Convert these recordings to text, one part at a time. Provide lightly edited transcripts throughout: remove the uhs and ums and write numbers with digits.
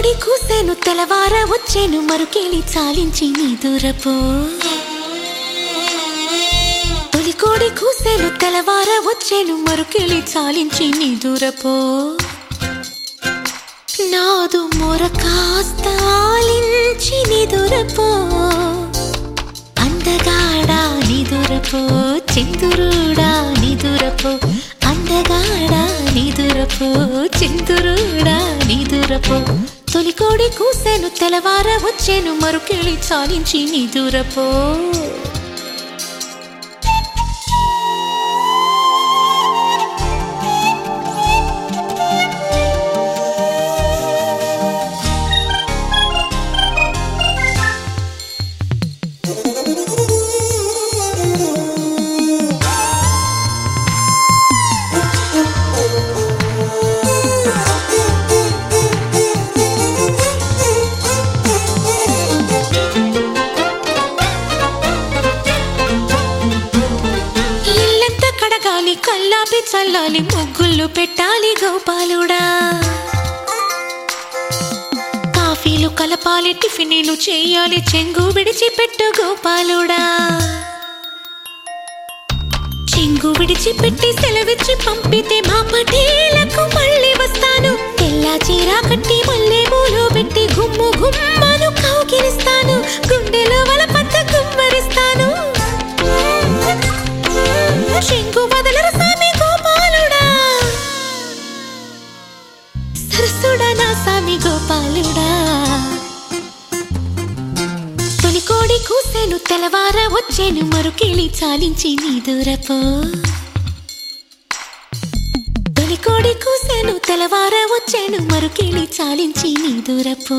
తొలికోడి కూసేను తెలవార వచ్చేను మరుకేలి చాలించి నీ దూరపో తొలికోడి కూసేను తెలవార వచ్చేను మరుకేలి చాలించి నీ దూరపో నాదు మొర కాస్త ఆలించి నీ దూరపో అందగాడా నీ దూరపో చిందురుడా నీ దూరపో అందగాడా నీ దూరపో చిందురుడా నీ దూరపో తొలికోడి కూసేను తెలవార వచ్చేను మరుకేలి చాలించి నీ దూరపో కల్లాపి చల్లాలి ముగ్గులు పెట్టాలి గోపాలుడా కాఫీలు కలపాలి టిఫినీలు చేయాలి చెంగు విడిచిపెట్టు గోపాలుడా చెంగు విడిచిపెట్టి సెలవిచ్చి పంపితే మా పటేలకు మళ్ళీ వస్తాను తెల్ల చీర కట్టి మళ్ళీ పూలు పెట్టి గుమ్ము గుమ్మను కౌగిలిస్తాను గుండెలో వలపత్త గుమ్మరిస్తాను చెంగు వదలరు సామి గోపాలుడా సరసుడా నా సామి గోపాలుడా తొలికోడి కూసేను తెలవార వచ్చేను మరుకేలి చాలించి నీ దూరపో తొలికోడి కూసేను తెలవార వచ్చేను మరుకేలి చాలించి నీ దూరపో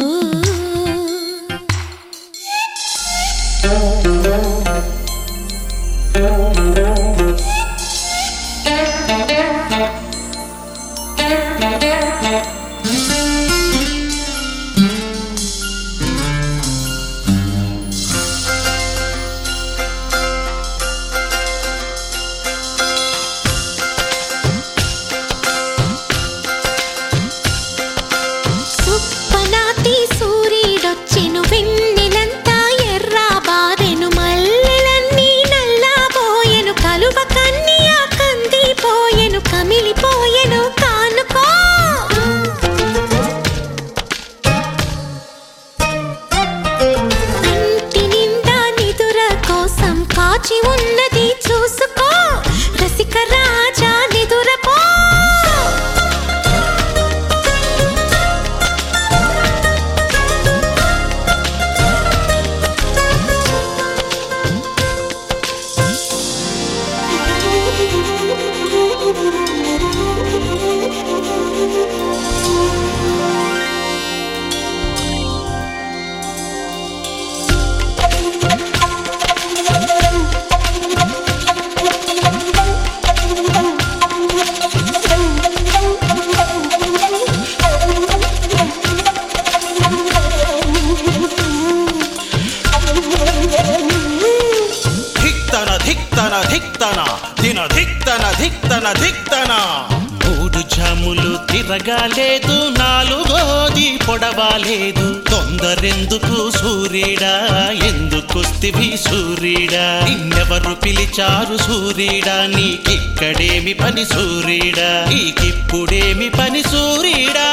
ఉన్నది చూసుకో రసిక రాజా నిదురపో దిన ధిక్తన ధిక్తన మూడు జాములు తిరగాలేదు నాలుగోది పొడవాలేదు తొందరెందుకు సూర్యుడా ఎందుకొస్తివి సూర్యుడా నిన్నెవరు పిలిచారు సూర్యుడా నీకిక్కడేమి పని సూర్యుడా నీకిప్పుడేమి పని సూర్యుడా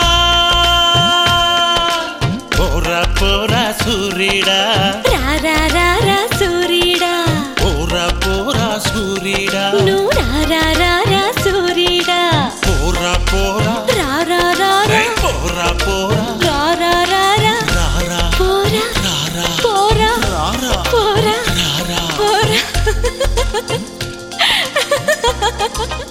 పోరా పోరా సూర్యుడా రా రా రా సూర్యుడా పోరా పోరా సూర్యుడా నువ్వు రా రా రా సూర్యుడా పోరా పోరా రా రా రా రా పోరా పోరా రా రా రా రా రా రా పోరా రా రా పోరా రా రా పోరా రా రా పోరా